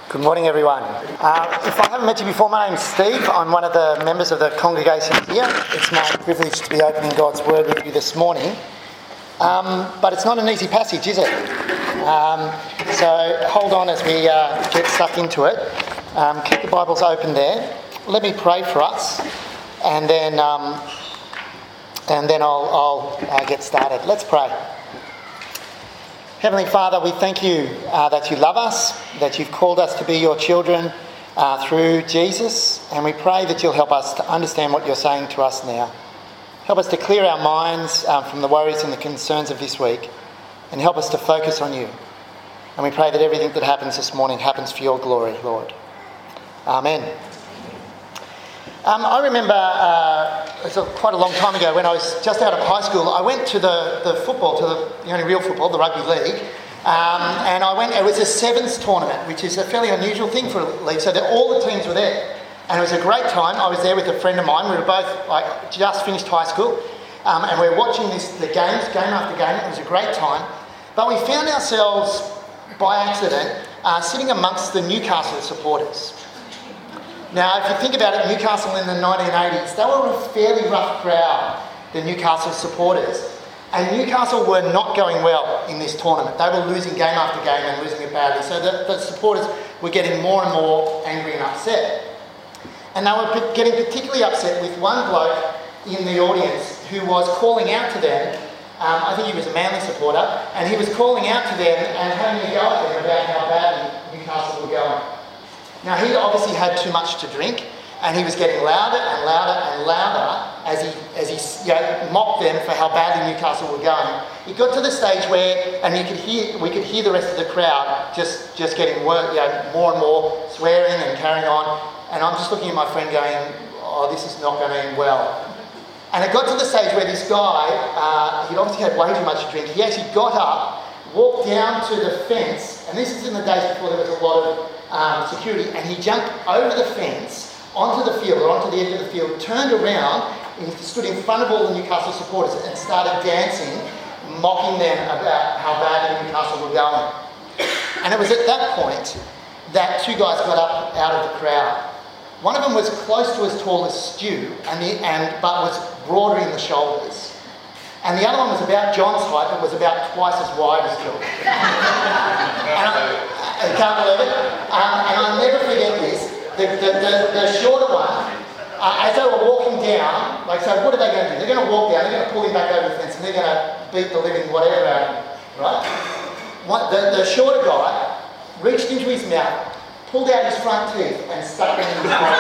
Good morning, everyone. If I haven't met you before, my name's Steve. I'm one of the members of the congregation here. It's my privilege to be opening God's Word with you this morning. But it's not an easy passage, is it? So hold on as we get stuck into it. Keep the Bibles open there. Let me pray for us, and then I'll get started. Let's pray. Heavenly Father, we thank you that you love us, that you've called us to be your children through Jesus, and we pray that you'll help us to understand what you're saying to us now. Help us to clear our minds from the worries and the concerns of this week, and help us to focus on you. And we pray that everything that happens this morning happens for your glory, Lord. Amen. I remember quite a long time ago when I was just out of high school, I went to the football, to the only real football, the rugby league, and it was a sevens tournament, which is a fairly unusual thing for a league, so that all the teams were there. And it was a great time. I was there with a friend of mine. We were both just finished high school, and we were watching the games, game after game. It was a great time. But we found ourselves, by accident, sitting amongst the Newcastle supporters. Now, if you think about it, Newcastle in the 1980s, they were a fairly rough crowd, the Newcastle supporters. And Newcastle were not going well in this tournament. They were losing game after game and losing it badly. So the supporters were getting more and more angry and upset. And they were getting particularly upset with one bloke in the audience who was calling out to them. I think he was a Manly supporter, and he was calling out to them and having a go at them about how badly Newcastle were going. Now, he'd obviously had too much to drink, and he was getting louder and louder and louder as he mocked them for how badly Newcastle were going. It got to the stage where, and we could hear the rest of the crowd just getting more and more swearing and carrying on. And I'm just looking at my friend going, "Oh, this is not going to end well." And it got to the stage where this guy, he'd obviously had way too much to drink. He actually got up, walked down to the fence, and this is in the days before there was a lot of security, and he jumped over the fence onto the field, or onto the edge of the field, turned around and stood in front of all the Newcastle supporters and started dancing, mocking them about how badly Newcastle were going. And it was at that point that two guys got up out of the crowd. One of them was close to as tall as Stu, but was broader in the shoulders. And the other one was about John's height, but was about twice as wide as John. I can't believe it. And I'll never forget this. The shorter one, as they were walking down, so what are they going to do? They're going to walk down, they're going to pull him back over the fence, and they're going to beat the living whatever out of him, right? The shorter guy reached into his mouth, pulled out his front teeth, and stuck them in his mouth.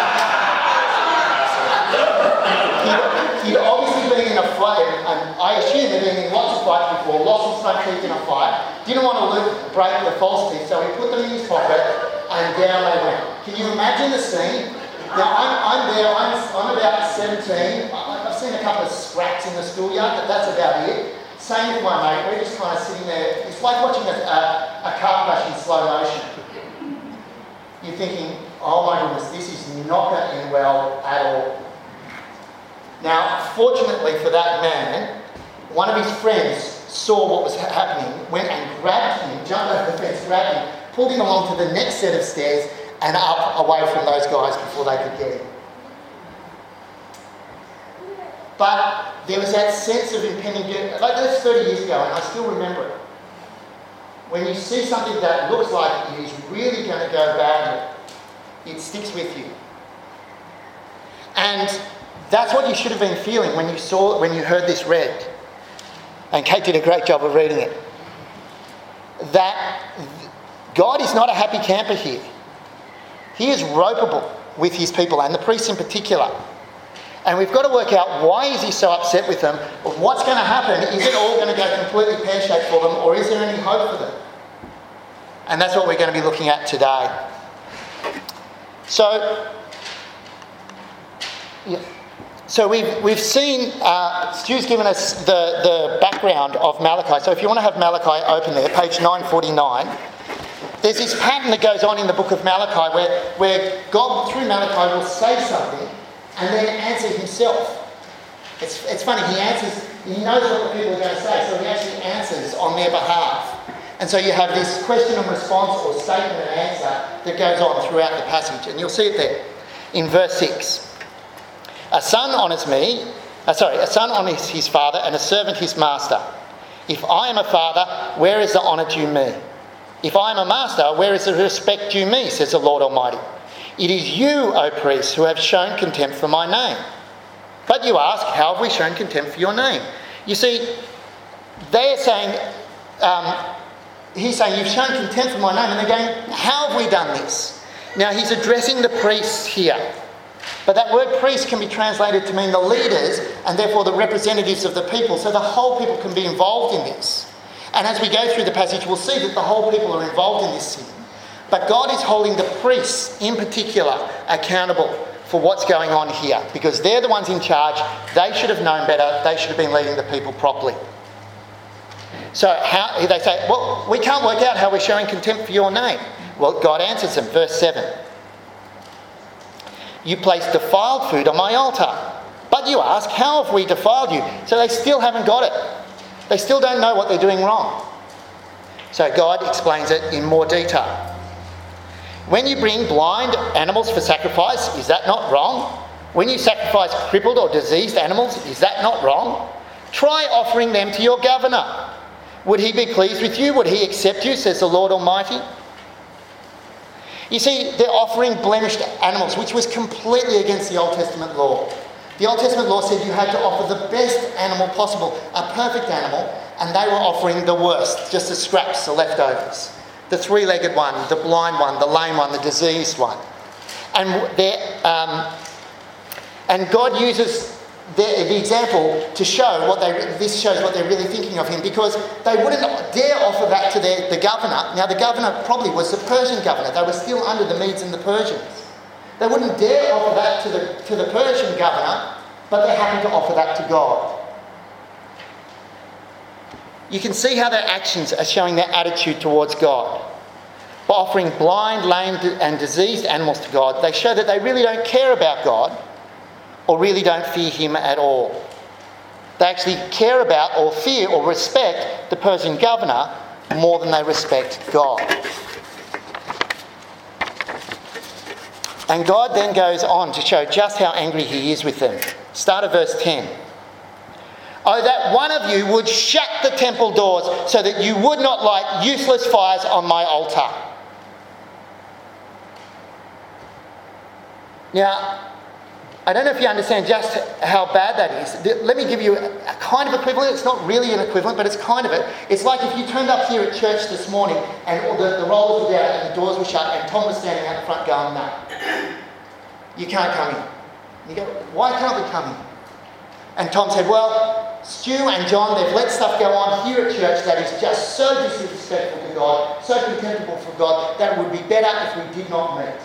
He'd obviously been in a fight, and I assume he'd been in lots of fights before, lost his front teeth in a fight, didn't want to break the false teeth, so he put them in his pocket, and down they went. Can you imagine the scene? Now, I'm there, I'm about 17, I've seen a couple of scraps in the schoolyard, but that's about it. Same with my mate, we're just kind of sitting there, it's like watching a car crash in slow motion. You're thinking, oh my goodness, this is not going to end well at all. Now, fortunately for that man, one of his friends saw what was happening, went and grabbed him, jumped over the fence, grabbed him, pulled him along to the next set of stairs and up away from those guys before they could get him. But there was that sense of impending doom. Like that was 30 years ago, and I still remember it. When you see something that looks like it is really going to go badly, it sticks with you. And that's what you should have been feeling when you heard this read. And Kate did a great job of reading it. That God is not a happy camper here. He is ropeable with his people, and the priests in particular. And we've got to work out, why is he so upset with them? What's going to happen? Is it all going to go completely pear-shaped for them, or is there any hope for them? And that's what we're going to be looking at today. So we've seen, Stu's given us the background of Malachi. So if you want to have Malachi open there, page 949, there's this pattern that goes on in the book of Malachi where God, through Malachi, will say something and then answer himself. It's funny, he knows what the people are going to say, so he actually answers on their behalf. And so you have this question and response or statement and answer that goes on throughout the passage, and you'll see it there in verse 6. A son honours his father, and a servant his master. If I am a father, where is the honour due me? If I am a master, where is the respect due me, says the Lord Almighty. It is you, O priests, who have shown contempt for my name. But you ask, how have we shown contempt for your name? You see, they're saying, he's saying, you've shown contempt for my name, and they're going, how have we done this? Now, he's addressing the priests here. But that word priest can be translated to mean the leaders and therefore the representatives of the people. So the whole people can be involved in this. And as we go through the passage, we'll see that the whole people are involved in this sin. But God is holding the priests in particular accountable for what's going on here, because they're the ones in charge. They should have known better. They should have been leading the people properly. So they say, well, we can't work out how we're showing contempt for your name. Well, God answers them. Verse 7. You place defiled food on my altar. But you ask, how have we defiled you? So they still haven't got it. They still don't know what they're doing wrong. So God explains it in more detail. When you bring blind animals for sacrifice, is that not wrong? When you sacrifice crippled or diseased animals, is that not wrong? Try offering them to your governor. Would he be pleased with you? Would he accept you, says the Lord Almighty? You see, they're offering blemished animals, which was completely against the Old Testament law. The Old Testament law said you had to offer the best animal possible, a perfect animal, and they were offering the worst, just the scraps, the leftovers. The three-legged one, the blind one, the lame one, the diseased one. And God uses the example to show this shows what they're really thinking of him, because they wouldn't dare offer that to the governor. Now, the governor probably was the Persian governor. They were still under the Medes and the Persians. They wouldn't dare offer that to the Persian governor, but they happened to offer that to God. You can see how their actions are showing their attitude towards God. By offering blind, lame and diseased animals to God, they show that they really don't care about God or really don't fear him at all. They actually care about or fear or respect the Persian governor more than they respect God. And God then goes on to show just how angry he is with them. Start at verse 10. Oh, that one of you would shut the temple doors so that you would not light useless fires on my altar. Now, I don't know if you understand just how bad that is. Let me give you a kind of equivalent. It's not really an equivalent, but it's kind of it. It's like if you turned up here at church this morning and all the rollers were down and the doors were shut and Tom was standing out the front going, no, you can't come in. You go, why can't we come in? And Tom said, well, Stu and John, they've let stuff go on here at church that is just so disrespectful to God, so contemptible for God, that it would be better if we did not meet.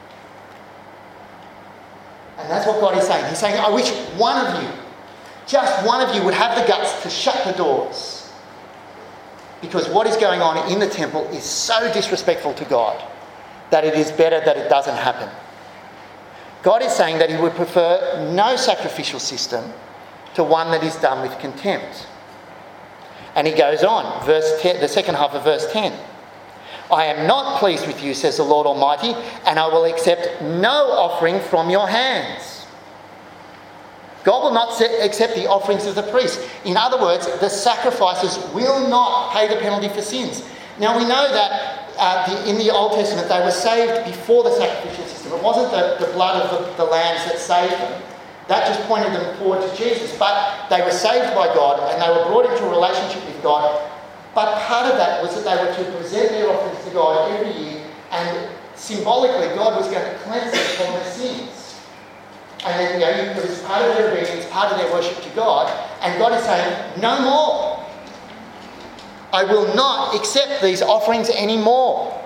And that's what God is saying. He's saying, I wish one of you, just one of you, would have the guts to shut the doors. Because what is going on in the temple is so disrespectful to God that it is better that it doesn't happen. God is saying that he would prefer no sacrificial system to one that is done with contempt. And he goes on, verse 10, the second half of verse 10. I am not pleased with you, says the Lord Almighty, and I will accept no offering from your hands. God will not accept the offerings of the priests. In other words, the sacrifices will not pay the penalty for sins. Now, we know that in the Old Testament they were saved before the sacrificial system. It wasn't the blood of the lambs that saved them. That just pointed them forward to Jesus. But they were saved by God and they were brought into a relationship with God. But part of that was that they were to present their offerings to God every year, and symbolically God was going to cleanse them from their sins. And then, it was part of their obedience, part of their worship to God. And God is saying, no more. I will not accept these offerings anymore.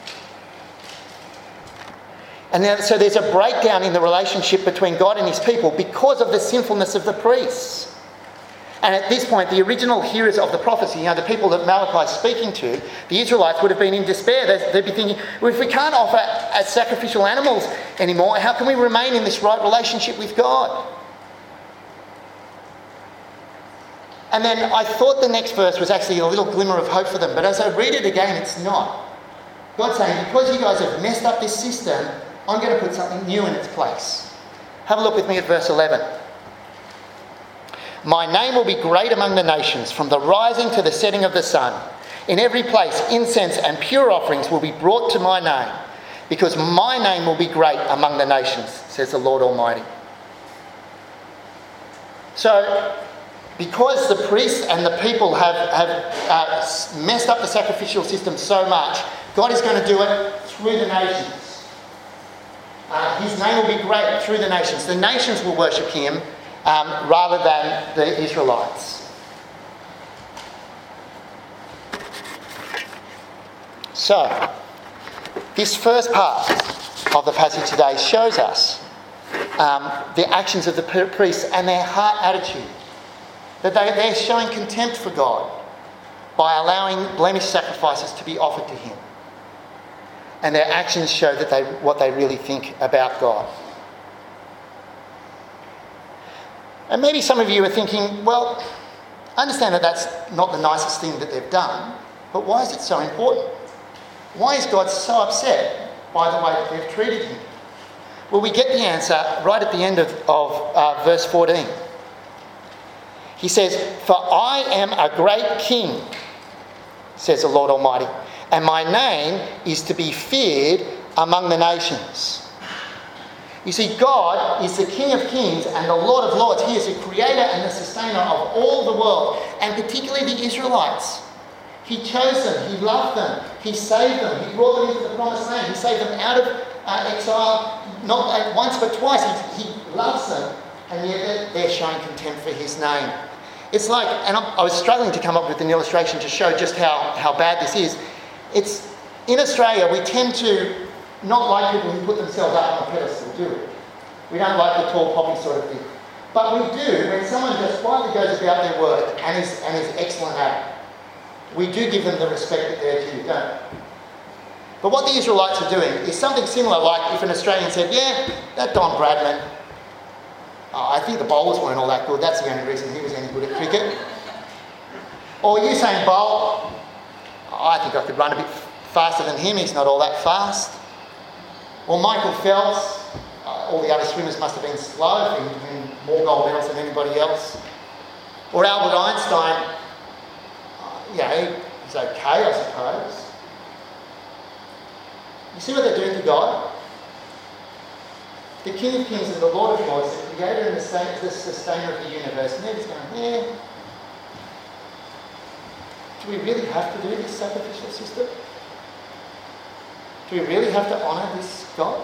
And now, so there's a breakdown in the relationship between God and his people because of the sinfulness of the priests. And at this point, the original hearers of the prophecy, the people that Malachi is speaking to, the Israelites would have been in despair. They'd be thinking, well, if we can't offer as sacrificial animals anymore, how can we remain in this right relationship with God? And then I thought the next verse was actually a little glimmer of hope for them, but as I read it again, it's not. God's saying, because you guys have messed up this system, I'm going to put something new in its place. Have a look with me at verse 11. My name will be great among the nations, from the rising to the setting of the sun. In every place, incense and pure offerings will be brought to my name, because my name will be great among the nations, says the Lord Almighty. So, because the priests and the people have messed up the sacrificial system so much, God is going to do it through the nations. His name will be great through the nations. The nations will worship him rather than the Israelites. So, this first part of the passage today shows us the actions of the priests and their heart attitude. That they're showing contempt for God by allowing blemished sacrifices to be offered to him. And their actions show that what they really think about God. And maybe some of you are thinking, well, I understand that that's not the nicest thing that they've done, but why is it so important? Why is God so upset by the way that they've treated him? Well, we get the answer right at the end of verse 14. He says, "For I am a great king, says the Lord Almighty, and my name is to be feared among the nations." You see, God is the King of Kings and the Lord of Lords. He is the creator and the sustainer of all the world, and particularly the Israelites. He chose them, he loved them, he saved them, he brought them into the promised land, he saved them out of exile, not once but twice. He loves them, and yet they're showing contempt for his name. It's like, and I was struggling to come up with an illustration to show just how bad this is. It's, in Australia, we tend to not like people who put themselves up on a pedestal, do we? We don't like the tall poppy sort of thing. But we do when someone just quietly goes about their work and is excellent at it. We do give them the respect that they're due, don't we? But what the Israelites are doing is something similar, like if an Australian said, yeah, that Don Bradman, I think the bowlers weren't all that good, that's the only reason he was any good at cricket. Or Usain Bolt, I think I could run a bit faster than him, he's not all that fast. Or Michael Phelps, all the other swimmers must have been slow, he won more gold medals than anybody else. Or Albert Einstein, he's okay, I suppose. You see what they're doing to God? The King of Kings and the Lord of Lords, the creator and the sustainer of the universe, and they're just going, do we really have to do this sacrificial system? Do we really have to honour this God?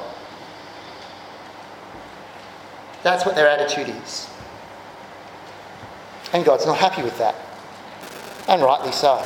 That's what their attitude is. And God's not happy with that. And rightly so.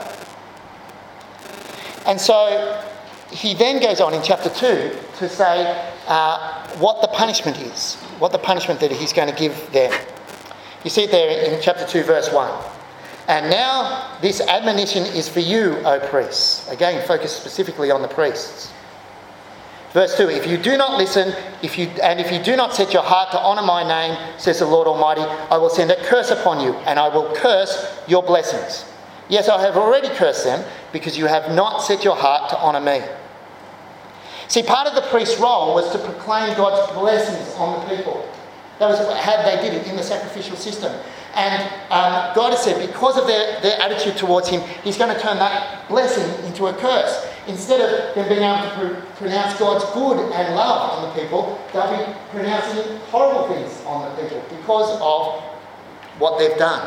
And so he then goes on in chapter 2 to say what the punishment is, what the punishment that he's going to give them. You see it there in chapter 2, verse 1. And now this admonition is for you, O priests. Again, focus specifically on the priests. Verse 2, if you do not listen, if you do not set your heart to honour my name, says the Lord Almighty, I will send a curse upon you, and I will curse your blessings. Yes, I have already cursed them, because you have not set your heart to honour me. See, part of the priest's role was to proclaim God's blessings on the people. That was how they did it in the sacrificial system. And God has said, because of their attitude towards him, he's going to turn that blessing into a curse. Instead of them being able to pronounce God's good and love on the people, they'll be pronouncing horrible things on the people because of what they've done.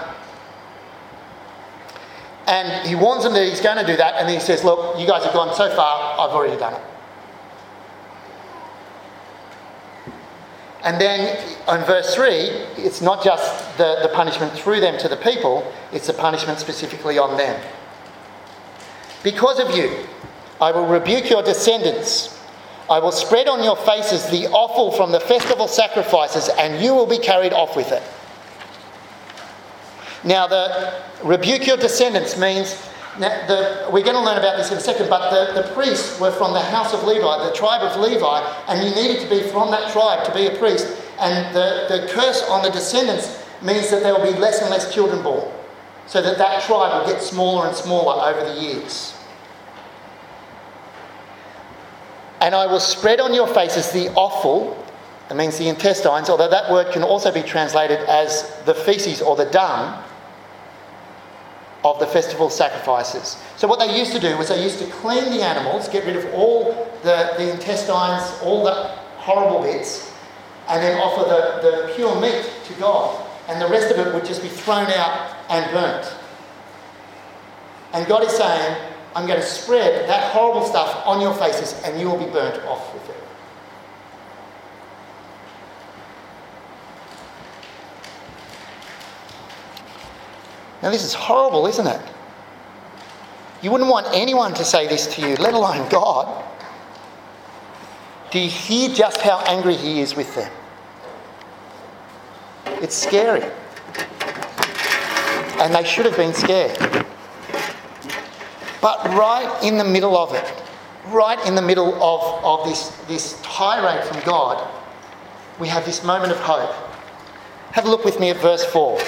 And he warns them that he's going to do that, and then he says, look, you guys have gone so far, I've already done it. And then on verse 3, it's not just the punishment through them to the people, it's the punishment specifically on them. Because of you, I will rebuke your descendants. I will spread on your faces the offal from the festival sacrifices, and you will be carried off with it. Now, the rebuke your descendants means, we're going to learn about this in a second, but the priests were from the house of Levi, the tribe of Levi, and you needed to be from that tribe to be a priest. And the curse on the descendants means that there will be less and less children born, so that tribe will get smaller and smaller over the years. And I will spread on your faces the offal, that means the intestines, although that word can also be translated as the feces or the dung of the festival sacrifices. So what they used to do was they used to clean the animals, get rid of all the intestines, all the horrible bits, and then offer the pure meat to God. And the rest of it would just be thrown out and burnt. And God is saying, I'm going to spread that horrible stuff on your faces and you will be burnt off with it. Now this is horrible, isn't it? You wouldn't want anyone to say this to you, let alone God. Do you hear just how angry he is with them? It's scary. And they should have been scared. But right in the middle of it, right in the middle of this tirade from God, we have this moment of hope. Have a look with me at verse 4.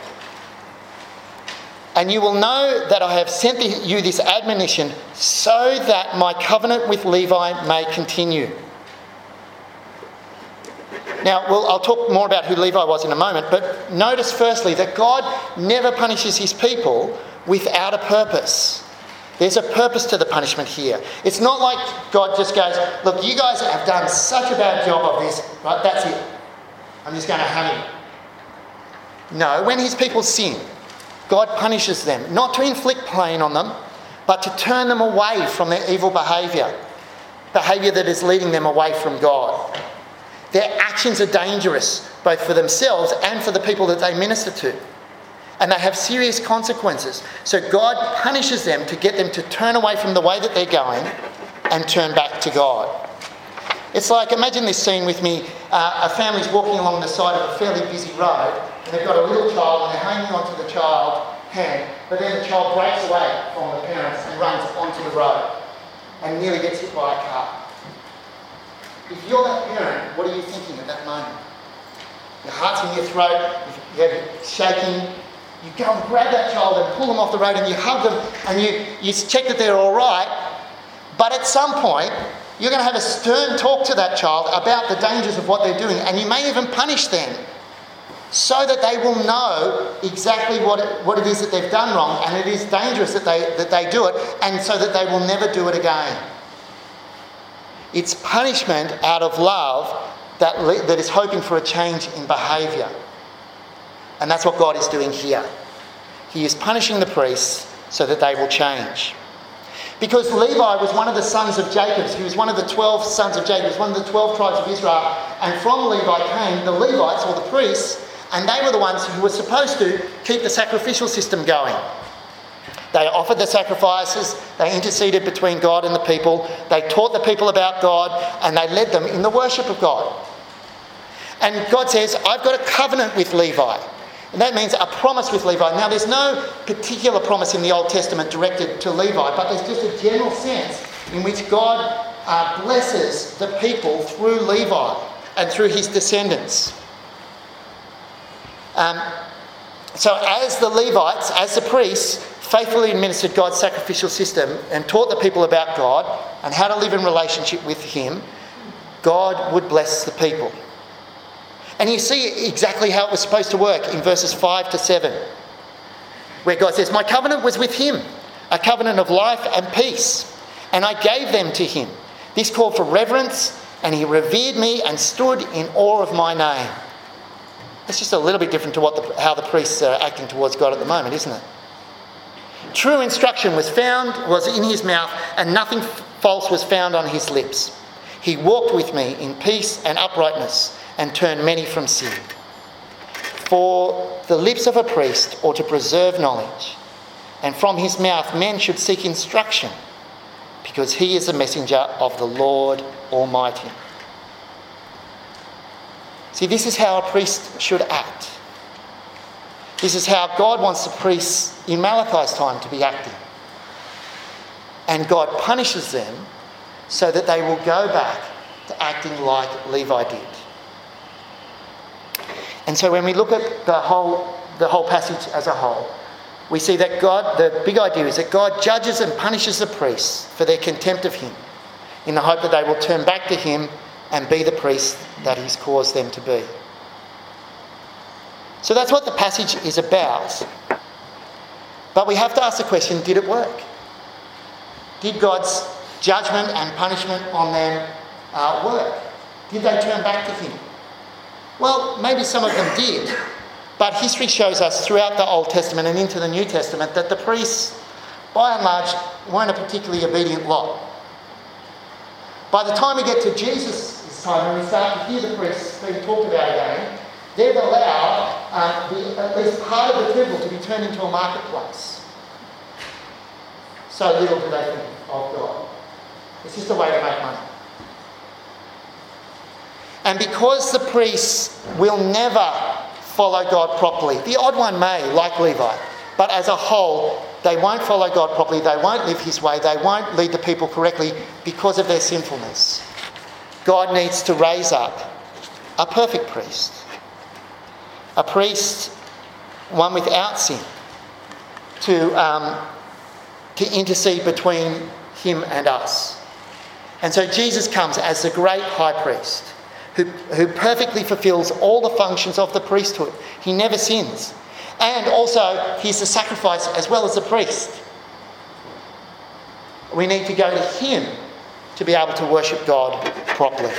And you will know that I have sent you this admonition so that my covenant with Levi may continue. Now, I'll talk more about who Levi was in a moment, but notice firstly that God never punishes his people without a purpose. There's a purpose to the punishment here. It's not like God just goes, look, you guys have done such a bad job of this, right, that's it. I'm just going to hammer you. No, when his people sin, God punishes them, not to inflict pain on them, but to turn them away from their evil behaviour that is leading them away from God. Their actions are dangerous, both for themselves and for the people that they minister to. And they have serious consequences. So God punishes them to get them to turn away from the way that they're going and turn back to God. It's like, imagine this scene with me. A family's walking along the side of a fairly busy road, and they've got a little child and they're hanging onto the child's hand, but then the child breaks away from the parents and runs onto the road and nearly gets hit by a car. If you're that parent, what are you thinking at that moment? Your heart's in your throat, you're shaking. You go and grab that child and pull them off the road and you hug them and you check that they're all right. But at some point, you're going to have a stern talk to that child about the dangers of what they're doing, and you may even punish them so that they will know exactly what it is that they've done wrong, and it is dangerous that they do it, and so that they will never do it again. It's punishment out of love that is hoping for a change in behaviour. And that's what God is doing here. He is punishing the priests so that they will change. Because Levi was one of the sons of Jacob. He was one of the 12 sons of Jacob. He was one of the 12 tribes of Israel. And from Levi came the Levites, or the priests, and they were the ones who were supposed to keep the sacrificial system going. They offered the sacrifices, they interceded between God and the people, they taught the people about God, and they led them in the worship of God. And God says, I've got a covenant with Levi. And that means a promise with Levi. Now, there's no particular promise in the Old Testament directed to Levi, but there's just a general sense in which God blesses the people through Levi and through his descendants. So as the Levites, as the priests, faithfully administered God's sacrificial system and taught the people about God and how to live in relationship with him, God would bless the people. And you see exactly how it was supposed to work in verses 5 to 7, where God says, my covenant was with him, a covenant of life and peace, and I gave them to him. This called for reverence, and he revered me and stood in awe of my name. It's just a little bit different to how the priests are acting towards God at the moment, isn't it? True instruction was in his mouth, and nothing false was found on his lips. He walked with me in peace and uprightness, and turned many from sin. For the lips of a priest ought to preserve knowledge, and from his mouth men should seek instruction, because he is a messenger of the Lord Almighty. See, this is how a priest should act. This is how God wants the priests in Malachi's time to be acting. And God punishes them so that they will go back to acting like Levi did. And so when we look at the whole passage as a whole, we see that God, the big idea is that God judges and punishes the priests for their contempt of him. in the hope that they will turn back to him and be the priest that he's caused them to be. So that's what the passage is about. But we have to ask the question, did it work? Did God's judgment and punishment on them work? Did they turn back to him? Well, maybe some of them did. But history shows us throughout the Old Testament and into the New Testament that the priests, by and large, weren't a particularly obedient lot. By the time we get to Jesus' time, when we start to hear the priests being talked about again, they've allowed at least part of the temple to be turned into a marketplace. So little do they think of God. It's just a way to make money. And because the priests will never follow God properly, the odd one may, like Levi, but as a whole, they won't follow God properly, they won't live his way, they won't lead the people correctly because of their sinfulness. God needs to raise up a perfect priest. A priest, one without sin, to intercede between him and us. And so Jesus comes as the great high priest who perfectly fulfills all the functions of the priesthood. He never sins. And also, he's the sacrifice as well as the priest. We need to go to him to be able to worship God properly.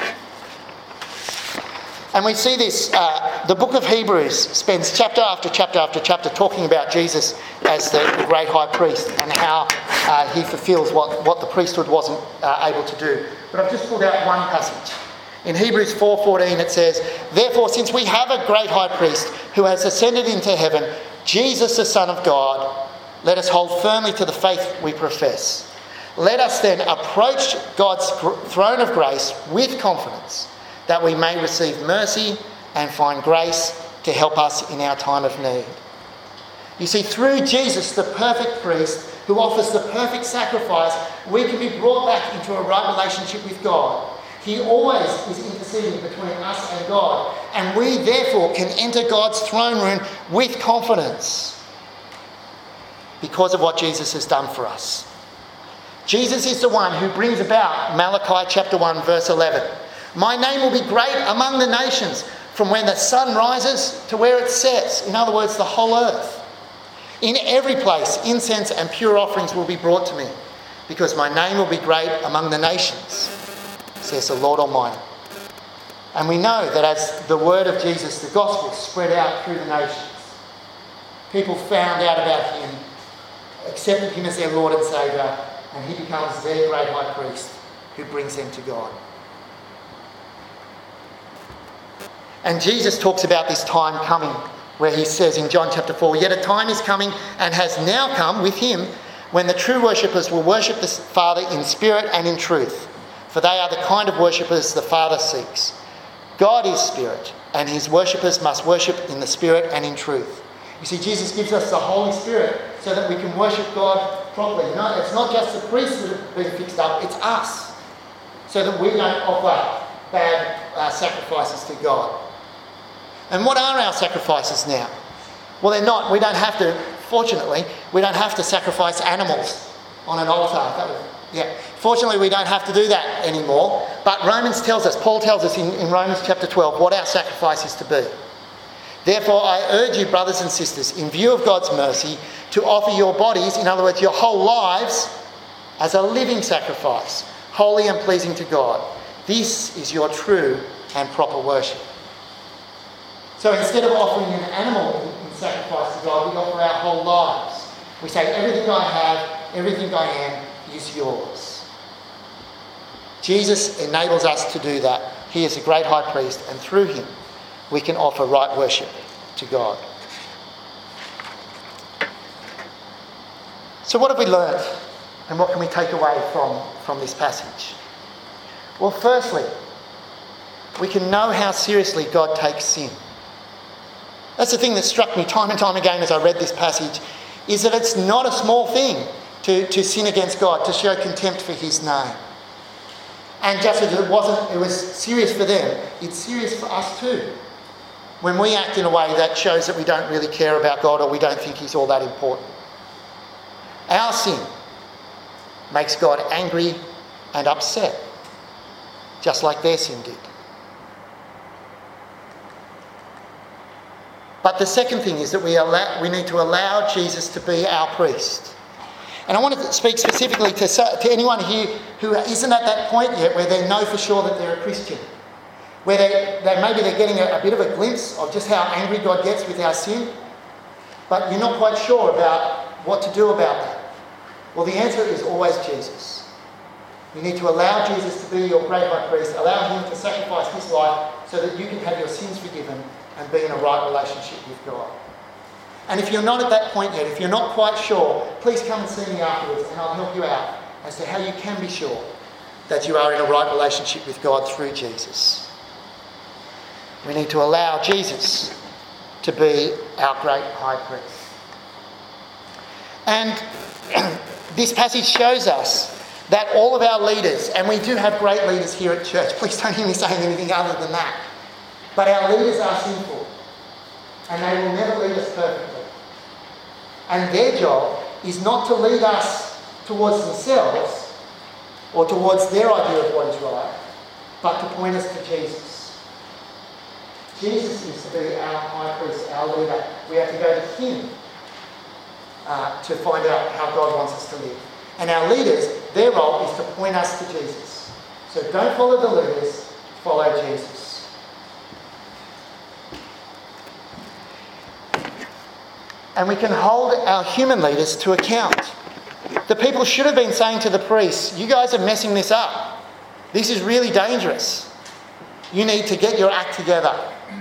And we see this, the book of Hebrews spends chapter after chapter after chapter talking about Jesus as the great high priest and how he fulfills what the priesthood wasn't able to do. But I've just pulled out one passage. In Hebrews 4:14 it says, "Therefore, since we have a great high priest who has ascended into heaven, Jesus the Son of God, let us hold firmly to the faith we profess. Let us then approach God's throne of grace with confidence, that we may receive mercy and find grace to help us in our time of need." You see, through Jesus, the perfect priest who offers the perfect sacrifice, we can be brought back into a right relationship with God. He always is interceding between us and God, and we therefore can enter God's throne room with confidence because of what Jesus has done for us. Jesus is the one who brings about Malachi chapter 1 verse 11. "My name will be great among the nations, from when the sun rises to where it sets." In other words, the whole earth. "In every place, incense and pure offerings will be brought to me, because my name will be great among the nations, says the Lord Almighty." And we know that as the word of Jesus, the gospel, spread out through the nations, people found out about him, accepted him as their Lord and Saviour, and he becomes their great high priest who brings them to God. And Jesus talks about this time coming where he says in John chapter 4, "Yet a time is coming and has now come with him when the true worshippers will worship the Father in spirit and in truth, for they are the kind of worshippers the Father seeks. God is spirit, and his worshippers must worship in the spirit and in truth." You see, Jesus gives us the Holy Spirit so that we can worship God properly. No, it's not just the priests that have been fixed up, it's us, so that we don't offer bad sacrifices to God. And what are our sacrifices now? Well, they're not. We don't have to, fortunately, we don't have to sacrifice animals on an altar. Fortunately, we don't have to do that anymore. But Romans tells us, Paul tells us in Romans chapter 12, what our sacrifice is to be. "Therefore, I urge you, brothers and sisters, in view of God's mercy, to offer your bodies," in other words, your whole lives, "as a living sacrifice, holy and pleasing to God. This is your true and proper worship." So instead of offering an animal in sacrifice to God, we offer our whole lives. We say, everything I have, everything I am is yours. Jesus enables us to do that. He is a great high priest, and through him we can offer right worship to God. So what have we learned, and what can we take away from this passage? Well, firstly, we can know how seriously God takes sin. That's the thing that struck me time and time again as I read this passage, is that it's not a small thing to sin against God, to show contempt for his name. And just as it was serious for them, it's serious for us too. When we act in a way that shows that we don't really care about God, or we don't think he's all that important. Our sin makes God angry and upset, just like their sin did. But the second thing is that we need to allow Jesus to be our priest. And I want to speak specifically to anyone here who isn't at that point yet where they know for sure that they're a Christian. Where maybe they're getting a bit of a glimpse of just how angry God gets with our sin, but you're not quite sure about what to do about that. Well, the answer is always Jesus. You need to allow Jesus to be your great high priest, allow him to sacrifice his life so that you can have your sins forgiven and be in a right relationship with God. And if you're not at that point yet, if you're not quite sure, please come and see me afterwards and I'll help you out as to how you can be sure that you are in a right relationship with God through Jesus. We need to allow Jesus to be our great high priest. And this passage shows us that all of our leaders, and we do have great leaders here at church, please don't hear me saying anything other than that, but our leaders are sinful and they will never lead us perfectly. And their job is not to lead us towards themselves or towards their idea of what is right, but to point us to Jesus. Jesus is to be our high priest, our leader. We have to go to him to find out how God wants us to live. And our leaders, their role is to point us to Jesus. So don't follow the leaders, follow Jesus. And we can hold our human leaders to account. The people should have been saying to the priests, you guys are messing this up. This is really dangerous. You need to get your act together.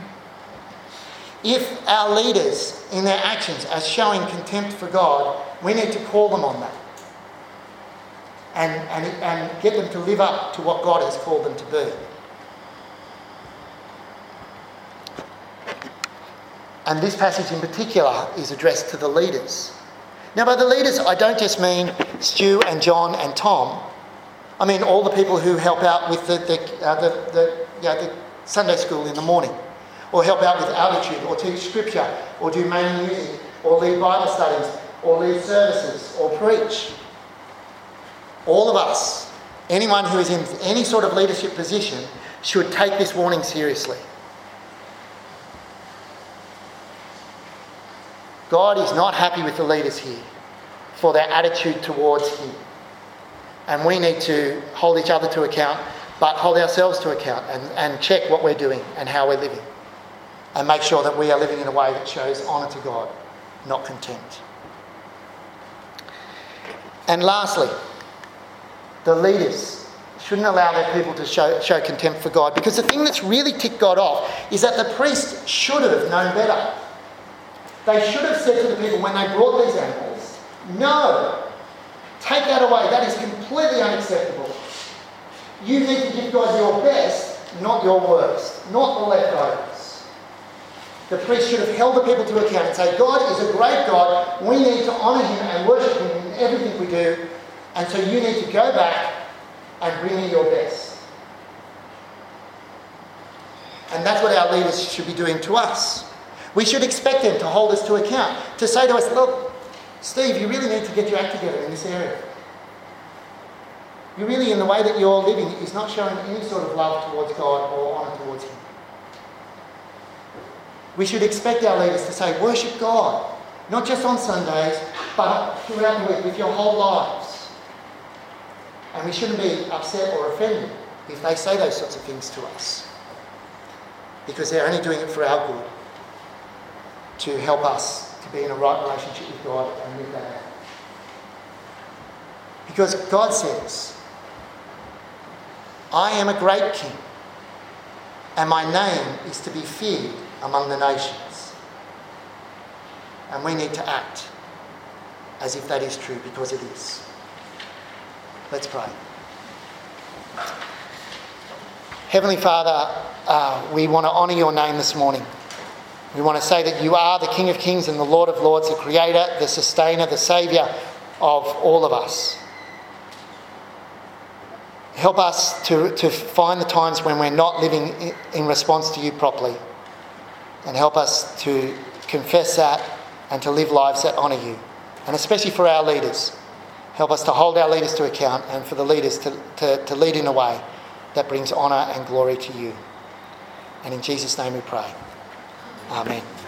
If our leaders in their actions are showing contempt for God, we need to call them on that. And get them to live up to what God has called them to be. And this passage in particular is addressed to the leaders. Now, by the leaders, I don't just mean Stu and John and Tom. I mean all the people who help out with the Sunday school in the morning, or help out with altitude, or teach scripture, or do main music, or lead Bible studies, or lead services, or preach. All of us, anyone who is in any sort of leadership position, should take this warning seriously. God is not happy with the leaders here for their attitude towards him. And we need to hold each other to account, but hold ourselves to account and check what we're doing and how we're living. And make sure that we are living in a way that shows honour to God, not contempt. And lastly, the leaders shouldn't allow their people to show contempt for God, because the thing that's really ticked God off is that the priest should have known better. They should have said to the people when they brought these animals, no, take that away. That is completely unacceptable. You need to give God your best, not your worst, not the leftovers. The priest should have held the people to account and say, God is a great God. We need to honour him and worship him in everything we do. And so you need to go back and bring me your best. And that's what our leaders should be doing to us. We should expect them to hold us to account, to say to us, look, Steve, you really need to get your act together in this area. You really, in the way that you're living, is not showing any sort of love towards God or honour towards him. We should expect our leaders to say, worship God, not just on Sundays, but throughout the week with your whole lives. And we shouldn't be upset or offended if they say those sorts of things to us, because they're only doing it for our good, to help us to be in a right relationship with God and live that out. Because God says, I am a great king, and my name is to be feared among the nations. And we need to act as if that is true, because it is. Let's pray. Heavenly Father, we want to honour your name this morning. We want to say that you are the King of Kings and the Lord of Lords, the Creator, the Sustainer, the Saviour of all of us. Help us to find the times when we're not living in response to you properly. And help us to confess that and to live lives that honour you. And especially for our leaders. Help us to hold our leaders to account and for the leaders to lead in a way that brings honour and glory to you. And in Jesus' name we pray. Amen.